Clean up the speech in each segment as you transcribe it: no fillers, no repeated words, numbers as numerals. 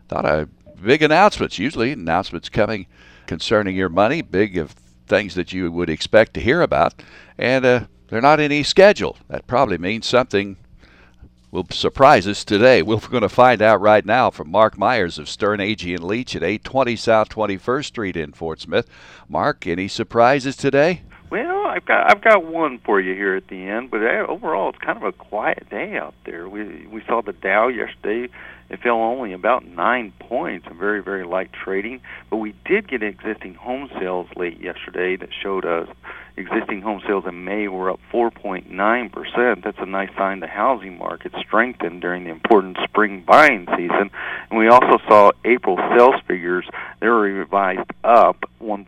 Thought of big announcements. Usually, announcements coming concerning your money, big of things that you would expect to hear about, and they're not in any schedule. That probably means something will surprise us today. We're going to find out right now from Mark Myers of Stern Agee and Leach at 820 South 21st Street in Fort Smith. Mark, any surprises today? Well, I've got one for you here at the end, but overall it's kind of a quiet day out there. We saw the Dow yesterday. It fell only about 9 points, a very, very light trading. But we did get existing home sales late yesterday that showed us existing home sales in May were up 4.9%. That's a nice sign the housing market strengthened during the important spring buying season. And we also saw April sales figures. They were revised up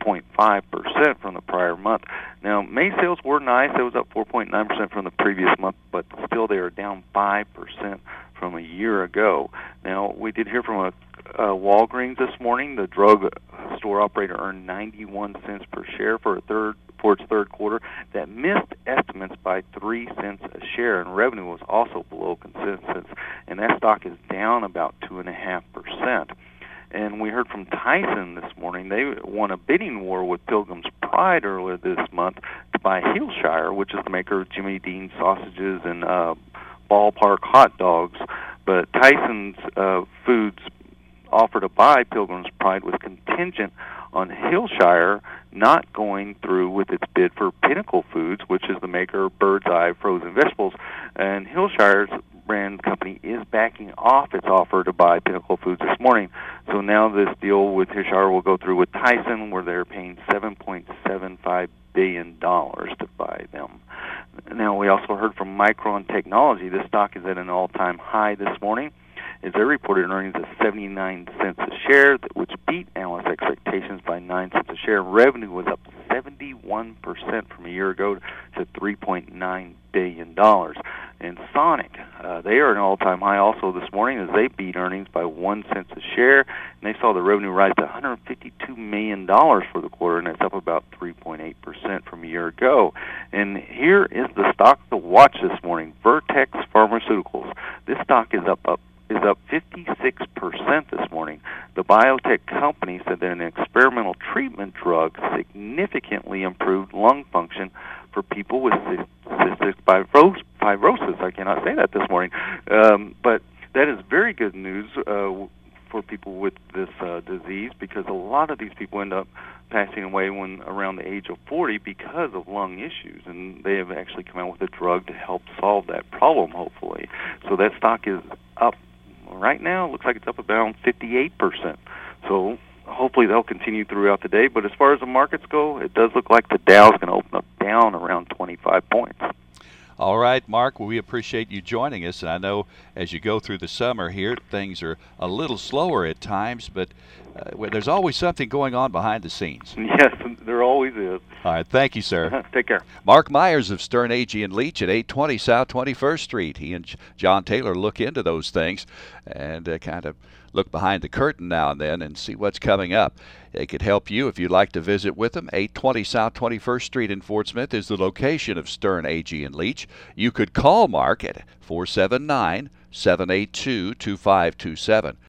1.5% from the prior month. Now, May sales were nice. It was up 4.9% from the previous month, but still they are down 5% from a year ago. Now, we did hear from a Walgreens this morning. The drug store operator earned 91 cents per share for its third quarter. That missed estimates by 3 cents a share, and revenue was also below consensus. And that stock is down about 2.5%. And we heard from Tyson this morning. They won a bidding war with Pilgrim's Pride earlier this month to buy Hillshire, which is the maker of Jimmy Dean sausages and Ballpark hot dogs. But Tyson's Foods offer to buy Pilgrim's Pride was contingent on Hillshire not going through with its bid for Pinnacle Foods, which is the maker of Bird's Eye frozen vegetables. And Hillshire's brand company is backing off its offer to buy Pinnacle Foods this morning. So now this deal with Hillshire will go through with Tyson, where they're paying $7.75 billion to buy them. Now, we also heard from Micron Technology. This stock is at an all-time high this morning, as they reported earnings of 79 cents a share, which beat analyst expectations by 9 cents a share. Revenue was up 71% from a year ago to $3.9 billion. And Sonic, they are at an all-time high also this morning, as they beat earnings by 1 cent a share, and they saw the revenue rise to $152 million for the quarter, and that's up about 3.8% from a year ago. And here is the stock to watch this morning, Vertex Pharmaceuticals. This stock is up 56% this morning. The biotech company said that an experimental treatment drug significantly improved lung function for people with cystic fibrosis. I cannot say that this morning. But that is very good news for people with this disease, because a lot of these people end up passing away when around the age of 40 because of lung issues, and they have actually come out with a drug to help solve that problem, hopefully. So that stock is up right now. It looks like it's up about 58%. So hopefully they'll continue throughout the day. But as far as the markets go, it does look like the Dow's going to open up down around 25 points. All right, Mark, well, we appreciate you joining us. And I know as you go through the summer here, things are a little slower at times, but there's always something going on behind the scenes. Yes, there always is. All right, thank you, sir. Take care. Mark Myers of Stern Agee and Leach at 820 South 21st Street. He and John Taylor look into those things and kind of look behind the curtain now and then and see what's coming up. They could help you if you'd like to visit with them. 820 South 21st Street in Fort Smith is the location of Stern Agee and Leach. You could call Mark at 479-782-2527.